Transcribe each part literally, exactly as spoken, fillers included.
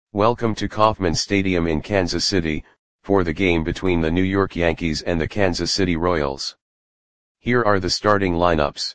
Welcome to Kauffman Stadium in Kansas City, for the game between the New York Yankees and the Kansas City Royals. Here are the starting lineups.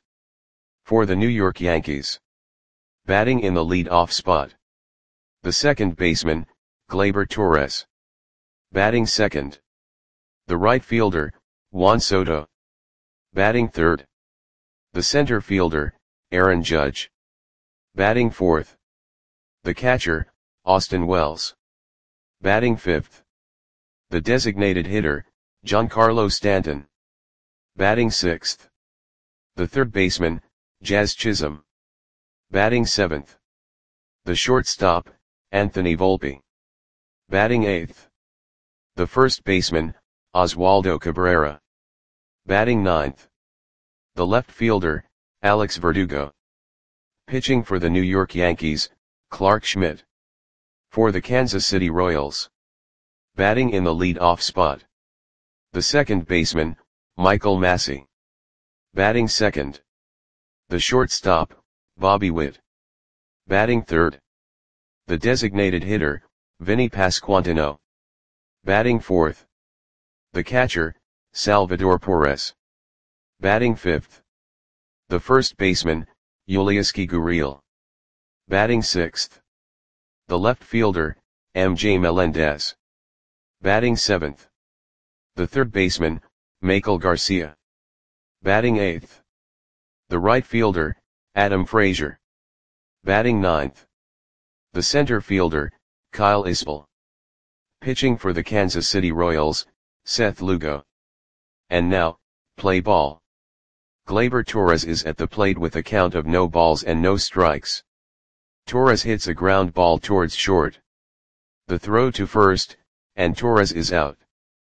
For the New York Yankees. Batting in the lead-off spot. The second baseman, Gleyber Torres. Batting second. The right fielder, Juan Soto. Batting third. The center fielder, Aaron Judge. Batting fourth. The catcher, Austin Wells. Batting fifth. The designated hitter, Giancarlo Stanton. Batting sixth. The third baseman, Jazz Chisholm. Batting seventh. The shortstop, Anthony Volpe. Batting eighth. The first baseman, Oswaldo Cabrera. Batting ninth. The left fielder, Alex Verdugo. Pitching for the New York Yankees, Clarke Schmidt. For the Kansas City Royals. Batting in the lead-off spot. The second baseman, Michael Massey. Batting second. The shortstop, Bobby Witt. Batting third. The designated hitter, Vinny Pasquantino. Batting fourth. The catcher, Salvador Perez. Batting fifth. The first baseman, Yulieski Gurriel. Batting sixth. The left fielder, M J Melendez. Batting seventh. The third baseman, Maikel Garcia. Batting eighth. The right fielder, Adam Frazier. Batting ninth. The center fielder, Kyle Isbell. Pitching for the Kansas City Royals, Seth Lugo. And now, play ball. Gleyber Torres is at the plate with a count of no balls and no strikes. Torres hits a ground ball towards short. The throw to first, and Torres is out.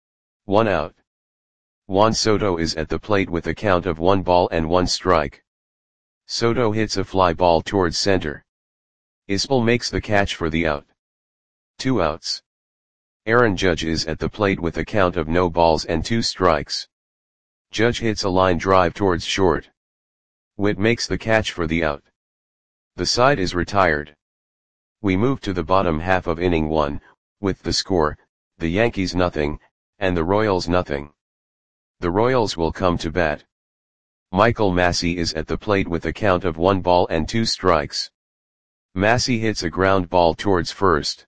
One out. Juan Soto is at the plate with a count of one ball and one strike. Soto hits a fly ball towards center. Isbell makes the catch for the out. Two outs. Aaron Judge is at the plate with a count of no balls and two strikes. Judge hits a line drive towards short. Witt makes the catch for the out. The side is retired. We move to the bottom half of inning one, with the score, the Yankees nothing, and the Royals nothing. The Royals will come to bat. Michael Massey is at the plate with a count of one ball and two strikes. Massey hits a ground ball towards first.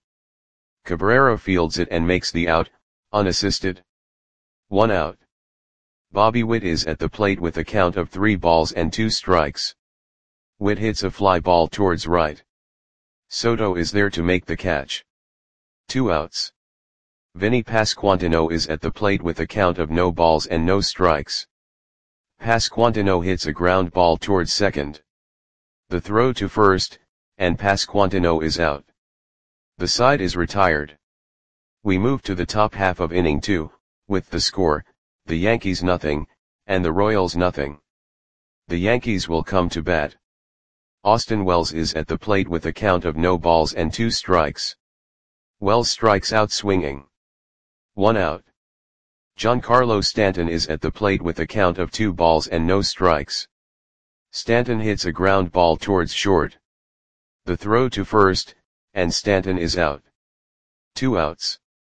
Cabrera fields it and makes the out, unassisted. One out. Bobby Witt is at the plate with a count of three balls and two strikes. Witt hits a fly ball towards right. Soto is there to make the catch. Two outs. Vinny Pasquantino is at the plate with a count of no balls and no strikes. Pasquantino hits a ground ball towards second. The throw to first, and Pasquantino is out. The side is retired. We move to the top half of inning two, with the score, the Yankees nothing, and the Royals nothing. The Yankees will come to bat. Austin Wells is at the plate with a count of no balls and two strikes. Wells strikes out swinging. One out. Giancarlo Stanton is at the plate with a count of two balls and no strikes. Stanton hits a ground ball towards short. The throw to first, and Stanton is out. Two outs.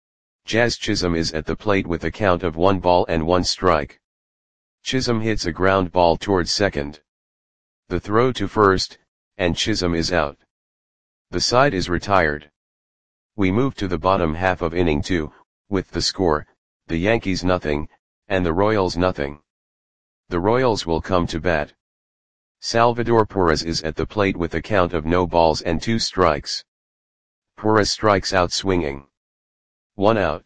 Jazz Chisholm is at the plate with a count of one ball and one strike. Chisholm hits a ground ball towards second. The throw to first, and Chisholm is out. The side is retired. We move to the bottom half of inning two, with the score, the Yankees nothing, and the Royals nothing. The Royals will come to bat. Salvador Perez is at the plate with a count of no balls and two strikes. Perez strikes out swinging. One out.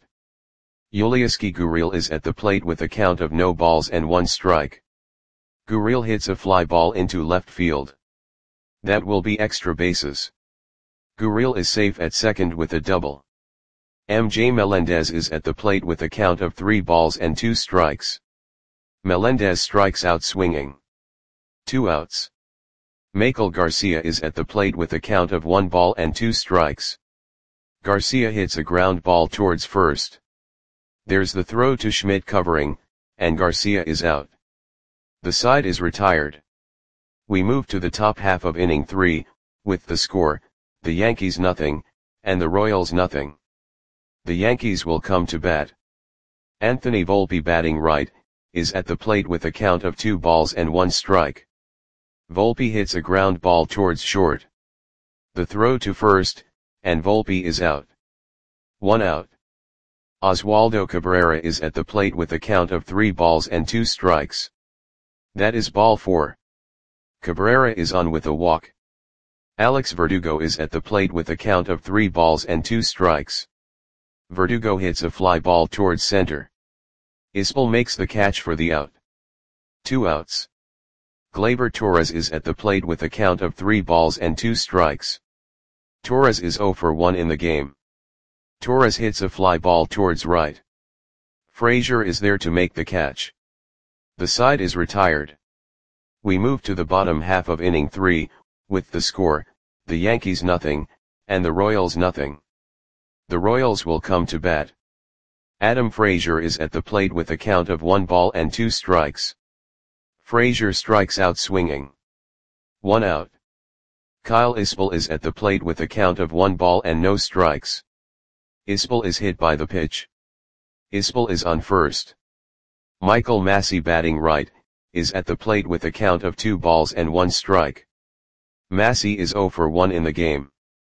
Yulieski Gurriel is at the plate with a count of no balls and one strike. Gurriel hits a fly ball into left field. That will be extra bases. Gurriel is safe at second with a double. M J Melendez is at the plate with a count of three balls and two strikes. Melendez strikes out swinging. Two outs. Maikel Garcia is at the plate with a count of one ball and two strikes. Garcia hits a ground ball towards first. There's the throw to Schmidt covering, and Garcia is out. The side is retired. We move to the top half of inning three, with the score, the Yankees nothing, and the Royals nothing. The Yankees will come to bat. Anthony Volpe batting right, is at the plate with a count of two balls and one strike. Volpe hits a ground ball towards short. The throw to first, and Volpe is out. One out. Oswaldo Cabrera is at the plate with a count of three balls and two strikes. That is ball four. Cabrera is on with a walk. Alex Verdugo is at the plate with a count of three balls and two strikes. Verdugo hits a fly ball towards center. Ispel makes the catch for the out. Two outs. Gleyber Torres is at the plate with a count of three balls and two strikes. Torres is zero for one in the game. Torres hits a fly ball towards right. Frazier is there to make the catch. The side is retired. We move to the bottom half of inning three, with the score, the Yankees nothing, and the Royals nothing. The Royals will come to bat. Adam Frazier is at the plate with a count of one ball and two strikes. Frazier strikes out swinging. One out. Kyle Ispel is at the plate with a count of one ball and no strikes. Ispel is hit by the pitch. Ispel is on first. Michael Massey batting right, is at the plate with a count of two balls and one strike. Massey is zero for one in the game.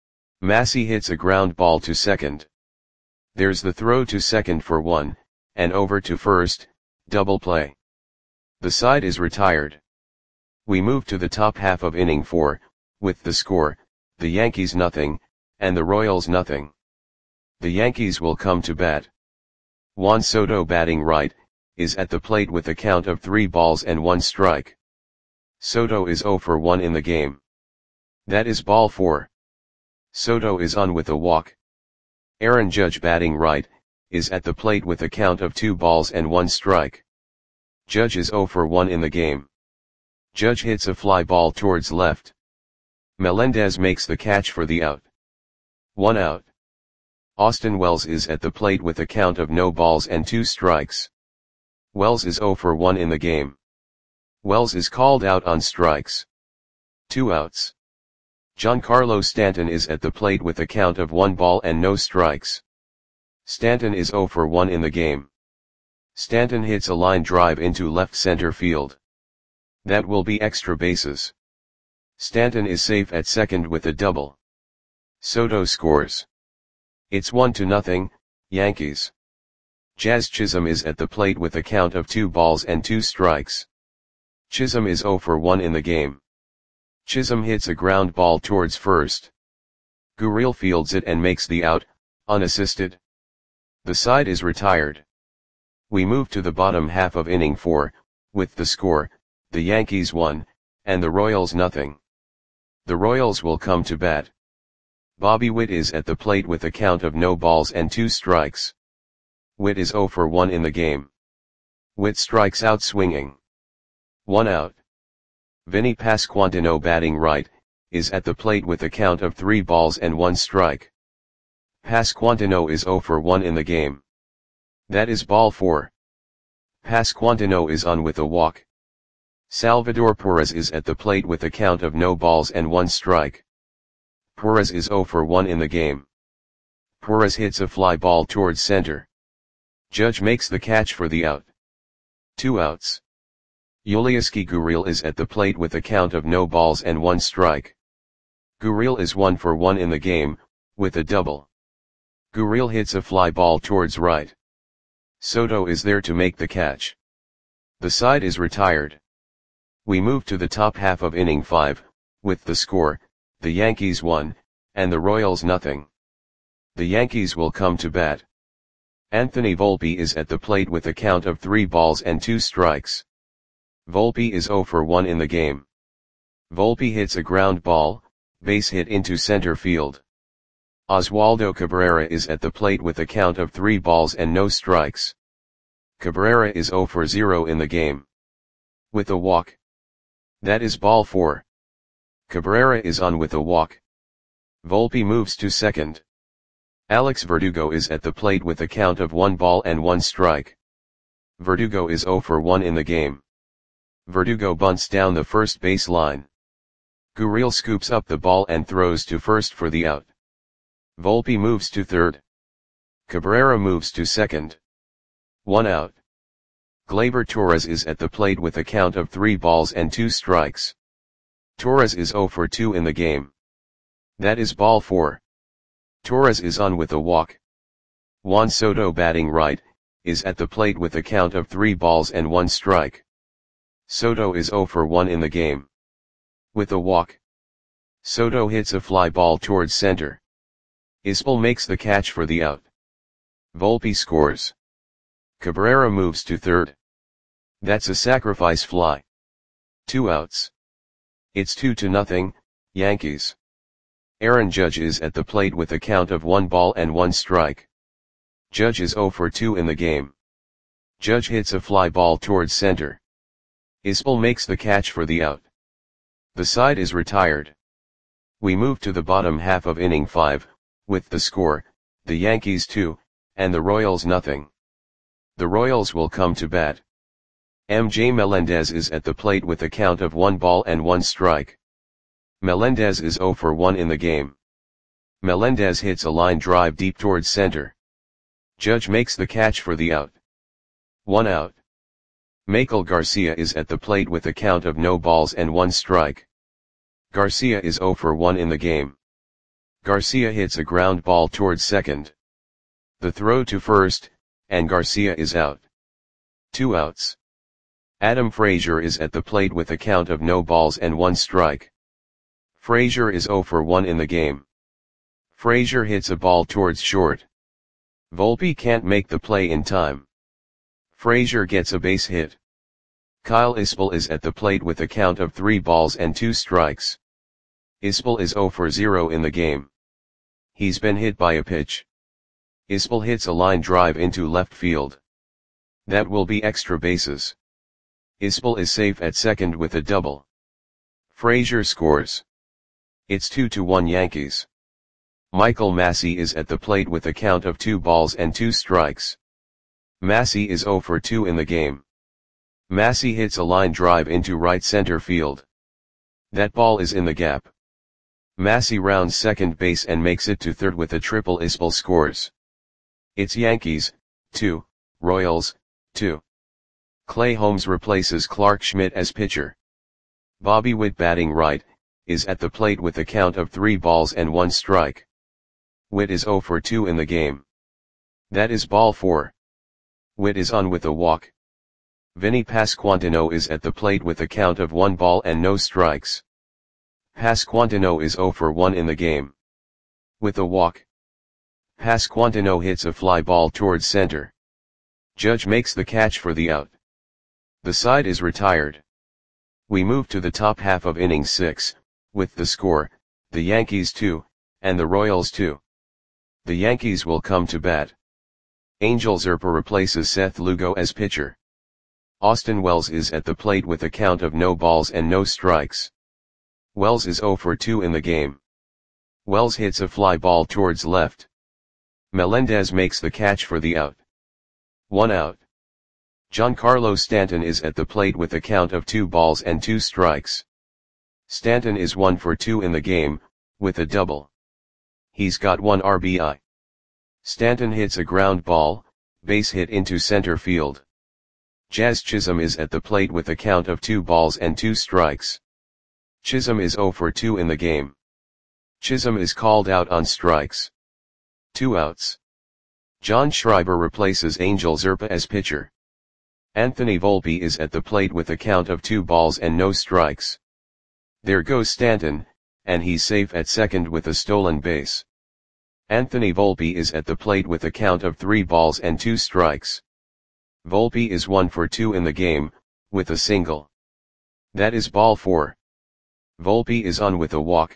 Massey hits a ground ball to second. There's the throw to second for one, and over to first, double play. The side is retired. We move to the top half of inning four, with the score, the Yankees nothing, and the Royals nothing. The Yankees will come to bat. Juan Soto batting right, is at the plate with a count of three balls and one strike. Soto is zero for one in the game. That is ball four. Soto is on with a walk. Aaron Judge batting right, is at the plate with a count of two balls and one strike. Judge is zero for one in the game. Judge hits a fly ball towards left. Melendez makes the catch for the out. One out. Austin Wells is at the plate with a count of no balls and two strikes. Wells is zero for one in the game. Wells is called out on strikes. Two outs. Giancarlo Stanton is at the plate with a count of one ball and no strikes. Stanton is zero for one in the game. Stanton hits a line drive into left center field. That will be extra bases. Stanton is safe at second with a double. Soto scores. It's one to nothing, Yankees. Jazz Chisholm is at the plate with a count of two balls and two strikes. Chisholm is zero for one in the game. Chisholm hits a ground ball towards first. Gurriel fields it and makes the out, unassisted. The side is retired. We move to the bottom half of inning four, with the score, the Yankees one, and the Royals nothing. The Royals will come to bat. Bobby Witt is at the plate with a count of no balls and two strikes. Witt is zero for one in the game. Witt strikes out swinging. One out. Vinny Pasquantino batting right, is at the plate with a count of three balls and one strike. Pasquantino is zero for one in the game. That is ball four. Pasquantino is on with a walk. Salvador Perez is at the plate with a count of no balls and one strike. Perez is zero for one in the game. Perez hits a fly ball towards center. Judge makes the catch for the out. Two outs. Yulieski Gurriel is at the plate with a count of no balls and one strike. Gurriel is one for one in the game, with a double. Gurriel hits a fly ball towards right. Soto is there to make the catch. The side is retired. We move to the top half of inning five, with the score, the Yankees one, and the Royals nothing. The Yankees will come to bat. Anthony Volpe is at the plate with a count of three balls and two strikes. Volpe is zero for one in the game. Volpe hits a ground ball, base hit into center field. Oswaldo Cabrera is at the plate with a count of three balls and no strikes. Cabrera is zero for zero in the game. With a walk. That is ball four. Cabrera is on with a walk. Volpe moves to second. Alex Verdugo is at the plate with a count of one ball and one strike. Verdugo is zero for one in the game. Verdugo bunts down the first base line. Gurriel scoops up the ball and throws to first for the out. Volpe moves to third. Cabrera moves to second. One out. Gleyber Torres is at the plate with a count of three balls and two strikes. Torres is zero for two in the game. That is ball four. Torres is on with a walk. Juan Soto, batting right, is at the plate with a count of three balls and one strike. Soto is zero for one in the game. With a walk, Soto hits a fly ball towards center. Ispel makes the catch for the out. Volpe scores. Cabrera moves to third. That's a sacrifice fly. Two outs. It's two to nothing, Yankees. Aaron Judge is at the plate with a count of one ball and one strike. Judge is zero for two in the game. Judge hits a fly ball towards center. Ispel makes the catch for the out. The side is retired. We move to the bottom half of inning five, with the score, the Yankees two, and the Royals nothing. The Royals will come to bat. M J Melendez is at the plate with a count of one ball and one strike. Melendez is zero for one in the game. Melendez hits a line drive deep towards center. Judge makes the catch for the out. One out. Michael Garcia is at the plate with a count of no balls and one strike. Garcia is zero for one in the game. Garcia hits a ground ball towards second. The throw to first, and Garcia is out. Two outs. Adam Frazier is at the plate with a count of no balls and one strike. Frazier is zero for one in the game. Frazier hits a ball towards short. Volpe can't make the play in time. Frazier gets a base hit. Kyle Ispel is at the plate with a count of three balls and two strikes. Ispel is zero for zero in the game. He's been hit by a pitch. Ispel hits a line drive into left field. That will be extra bases. Ispel is safe at second with a double. Frazier scores. It's two to one Yankees. Michael Massey is at the plate with a count of two balls and two strikes. Massey is zero for two in the game. Massey hits a line drive into right center field. That ball is in the gap. Massey rounds second base and makes it to third with a triple. Ispel scores. It's Yankees, two, Royals, two. Clay Holmes replaces Clark Schmidt as pitcher. Bobby Witt, batting right, is at the plate with a count of three balls and one strike. Witt is zero for two in the game. That is ball four. Witt is on with a walk. Vinny Pasquantino is at the plate with a count of one ball and no strikes. Pasquantino is zero for one in the game. With a walk, Pasquantino hits a fly ball towards center. Judge makes the catch for the out. The side is retired. We move to the top half of inning six, with the score, the Yankees two, and the Royals two. The Yankees will come to bat. Angel Zerpa replaces Seth Lugo as pitcher. Austin Wells is at the plate with a count of no balls and no strikes. Wells is zero for two in the game. Wells hits a fly ball towards left. Melendez makes the catch for the out. One out. Giancarlo Stanton is at the plate with a count of two balls and two strikes. Stanton is one for two in the game, with a double. He's got one R B I. Stanton hits a ground ball, base hit into center field. Jazz Chisholm is at the plate with a count of two balls and two strikes. Chisholm is zero for two in the game. Chisholm is called out on strikes. Two outs. John Schreiber replaces Angel Zerpa as pitcher. Anthony Volpe is at the plate with a count of two balls and no strikes. There goes Stanton, and he's safe at second with a stolen base. Anthony Volpe is at the plate with a count of three balls and two strikes. Volpe is one for two in the game, with a single. That is ball four. Volpe is on with a walk.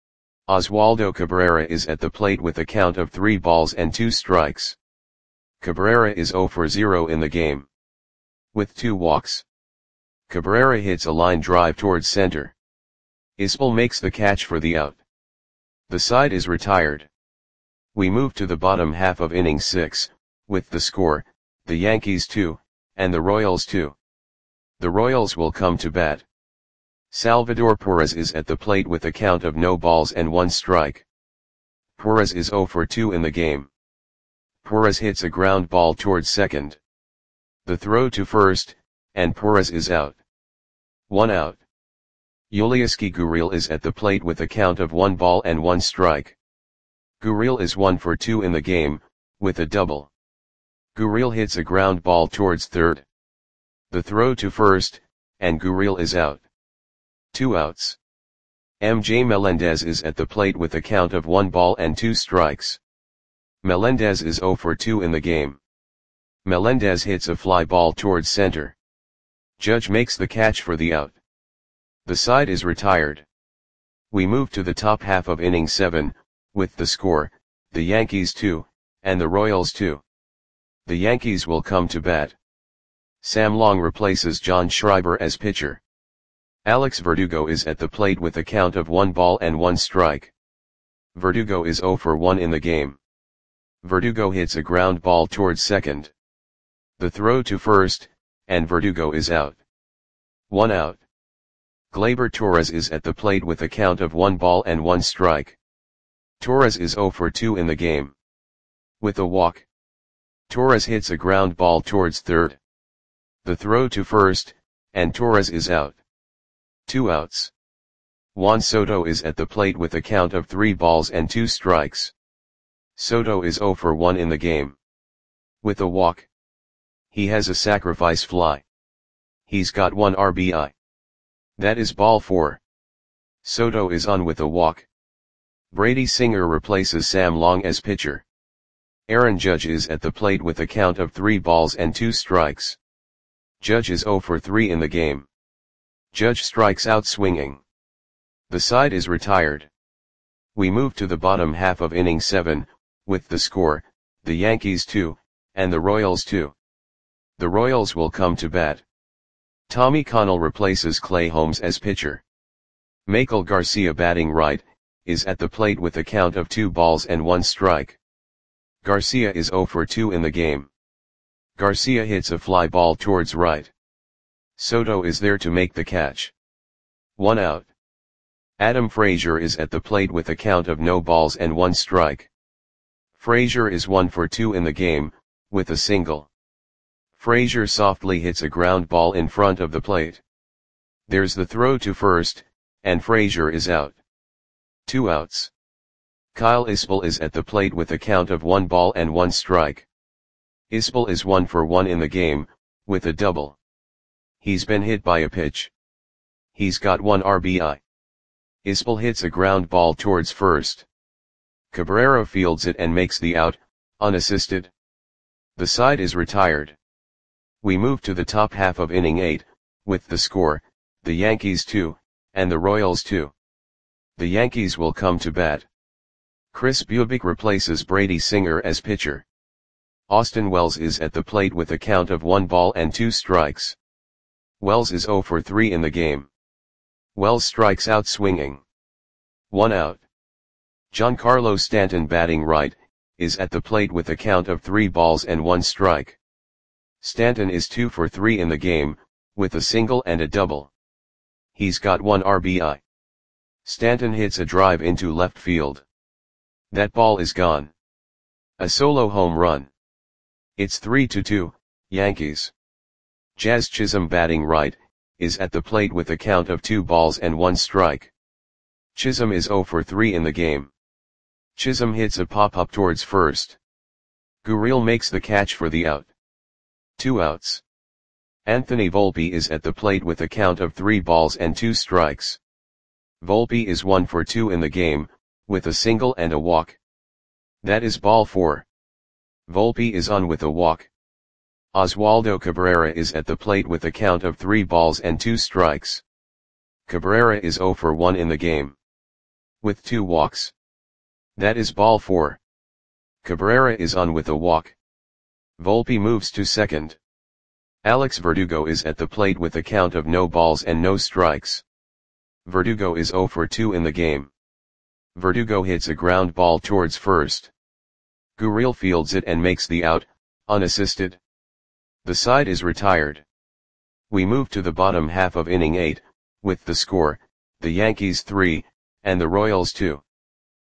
Oswaldo Cabrera is at the plate with a count of three balls and two strikes. Cabrera is zero for zero in the game. With two walks, Cabrera hits a line drive towards center. Ispel makes the catch for the out. The side is retired. We move to the bottom half of inning six, with the score, the Yankees two, and the Royals two. The Royals will come to bat. Salvador Perez is at the plate with a count of no balls and one strike. Torres is zero for two in the game. Torres hits a ground ball towards second. The throw to first, and Torres is out. One out. Yuliuski Gurriel is at the plate with a count of one ball and one strike. Gurriel is one for two in the game, with a double. Gurriel hits a ground ball towards third. The throw to first, and Gurriel is out. Two outs. M J Melendez is at the plate with a count of one ball and two strikes. Melendez is zero for two in the game. Melendez hits a fly ball towards center. Judge makes the catch for the out. The side is retired. We move to the top half of inning seven, with the score, the Yankees two, and the Royals two. The Yankees will come to bat. Sam Long replaces John Schreiber as pitcher. Alex Verdugo is at the plate with a count of one ball and one strike. Verdugo is zero for one in the game. Verdugo hits a ground ball towards second. The throw to first, and Verdugo is out. One out. Gleyber Torres is at the plate with a count of one ball and one strike. Torres is zero for two in the game. With a walk. Torres hits a ground ball towards third. The throw to first, and Torres is out. Two outs. Juan Soto is at the plate with a count of three balls and two strikes. Soto is zero for one in the game. With a walk. He has a sacrifice fly. He's got one R B I. That is ball four. Soto is on with a walk. Brady Singer replaces Sam Long as pitcher. Aaron Judge is at the plate with a count of three balls and two strikes. Judge is zero for three in the game. Judge strikes out swinging. The side is retired. We move to the bottom half of inning seven, with the score, the Yankees two, and the Royals two. The Royals will come to bat. Tommy Connell replaces Clay Holmes as pitcher. Michael Garcia, batting right, is at the plate with a count of two balls and one strike. Garcia is zero for two in the game. Garcia hits a fly ball towards right. Soto is there to make the catch. One out. Adam Frazier is at the plate with a count of no balls and one strike. Frazier is one for two in the game, with a single. Frazier softly hits a ground ball in front of the plate. There's the throw to first, and Frazier is out. Two outs. Kyle Isbell is at the plate with a count of one ball and one strike. Isbell is one for one in the game, with a double. He's been hit by a pitch. He's got one R B I. Isbell hits a ground ball towards first. Cabrera fields it and makes the out, unassisted. The side is retired. We move to the top half of inning eight, with the score, the Yankees two, and the Royals two. The Yankees will come to bat. Chris Bubic replaces Brady Singer as pitcher. Austin Wells is at the plate with a count of one ball and two strikes. Wells is zero for three in the game. Wells strikes out swinging. One out. Giancarlo Stanton, batting right, is at the plate with a count of three balls and one strike. Stanton is two for three in the game, with a single and a double. He's got one R B I. Stanton hits a drive into left field. That ball is gone. A solo home run. It's three to two, Yankees. Jazz Chisholm, batting right, is at the plate with a count of two balls and one strike. Chisholm is zero for three in the game. Chisholm hits a pop-up towards first. Gurriel makes the catch for the out. Two outs. Anthony Volpe is at the plate with a count of three balls and two strikes. Volpe is one for two in the game, with a single and a walk. That is ball four. Volpe is on with a walk. Oswaldo Cabrera is at the plate with a count of three balls and two strikes. Cabrera is zero for one in the game. With two walks. That is ball four. Cabrera is on with a walk. Volpe moves to second. Alex Verdugo is at the plate with a count of no balls and no strikes. Verdugo is zero for two in the game. Verdugo hits a ground ball towards first. Gurriel fields it and makes the out, unassisted. The side is retired. We move to the bottom half of inning eight, with the score, the Yankees three, and the Royals two.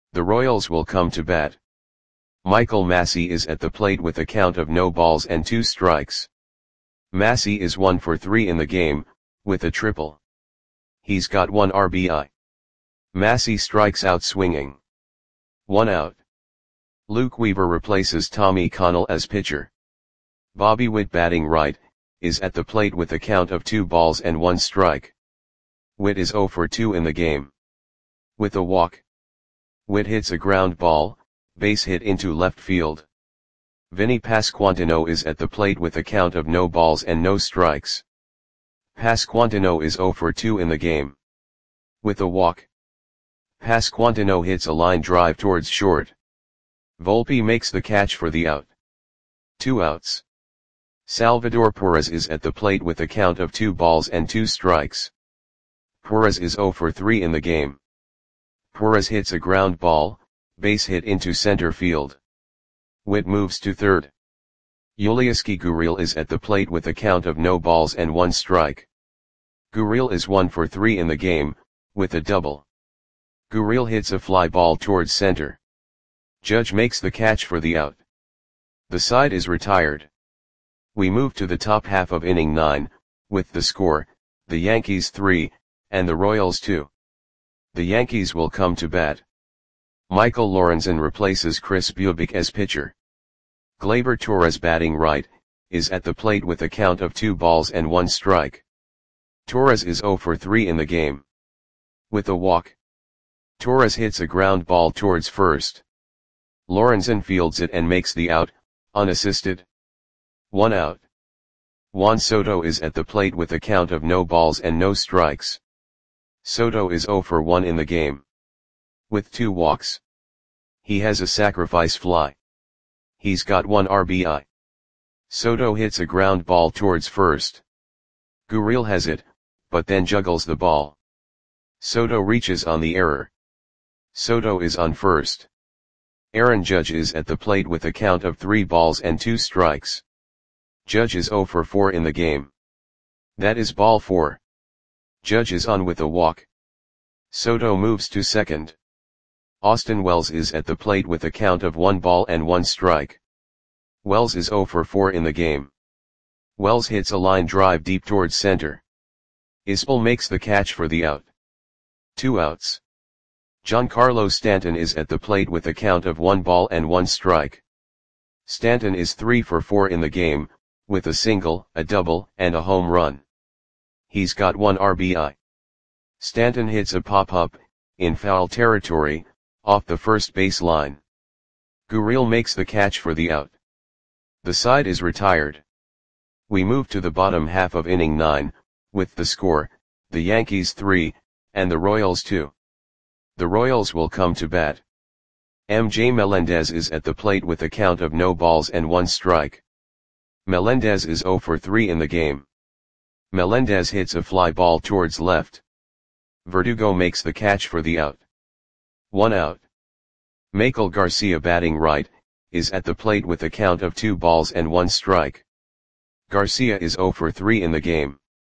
The Royals will come to bat. Michael Massey is at the plate with a count of no balls and two strikes. Massey is one for three in the game, with a triple. He's got one R B I. Massey strikes out swinging. One out. Luke Weaver replaces Tommy Connell as pitcher. Bobby Witt, batting right, is at the plate with a count of two balls and one strike. Witt is zero for two in the game. With a walk. Witt hits a ground ball, base hit into left field. Vinny Pasquantino is at the plate with a count of no balls and no strikes. Pasquantino is zero for two in the game. With a walk. Pasquantino hits a line drive towards short. Volpe makes the catch for the out. Two outs. Salvador Perez is at the plate with a count of two balls and two strikes. Perez is zero for three in the game. Perez hits a ground ball, base hit into center field. Witt moves to third. Yulieski Gurriel is at the plate with a count of no balls and one strike. Gurriel is one for three in the game, with a double. Gurriel hits a fly ball towards center. Judge makes the catch for the out. The side is retired. We move to the top half of inning nine, with the score, the Yankees three, and the Royals two. The Yankees will come to bat. Michael Lorenzen replaces Chris Bubic as pitcher. Gleyber Torres, batting right, is at the plate with a count of two balls and one strike. Torres is zero for three in the game. With a walk. Torres hits a ground ball towards first. Lorenzen fields it and makes the out, unassisted. One out. Juan Soto is at the plate with a count of no balls and no strikes. Soto is zero for one in the game. With two walks. He has a sacrifice fly. He's got one R B I. Soto hits a ground ball towards first. Gurriel has it, but then juggles the ball. Soto reaches on the error. Soto is on first. Aaron Judge is at the plate with a count of three balls and two strikes. Judge is zero for four in the game. That is ball four. Judge is on with a walk. Soto moves to second. Austin Wells is at the plate with a count of one ball and one strike. Wells is zero for four in the game. Wells hits a line drive deep towards center. Isbell makes the catch for the out. Two outs. Giancarlo Stanton is at the plate with a count of one ball and one strike. Stanton is three for four in the game, with a single, a double, and a home run. He's got one R B I. Stanton hits a pop-up, in foul territory, off the first base line. Gurriel makes the catch for the out. The side is retired. We move to the bottom half of inning nine, with the score, the Yankees three, and the Royals two. The Royals will come to bat. M J Melendez is at the plate with a count of no balls and one strike. Melendez is zero for three in the game. Melendez hits a fly ball towards left. Verdugo makes the catch for the out. One out. Michael Garcia, batting right, is at the plate with a count of two balls and one strike. Garcia is zero for three in the game.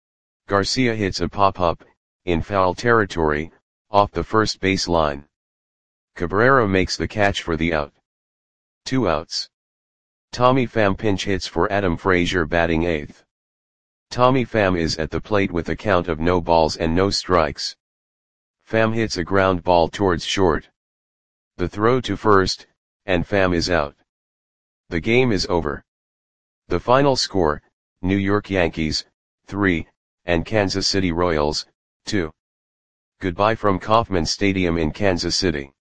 Garcia hits a pop-up, in foul territory, off the first base line. Cabrera makes the catch for the out. Two outs. Tommy Pham pinch hits for Adam Frazier, batting eighth. Tommy Pham is at the plate with a count of no balls and no strikes. Pham hits a ground ball towards short. The throw to first, and Pham is out. The game is over. The final score, New York Yankees, three, and Kansas City Royals, two. Goodbye from Kauffman Stadium in Kansas City.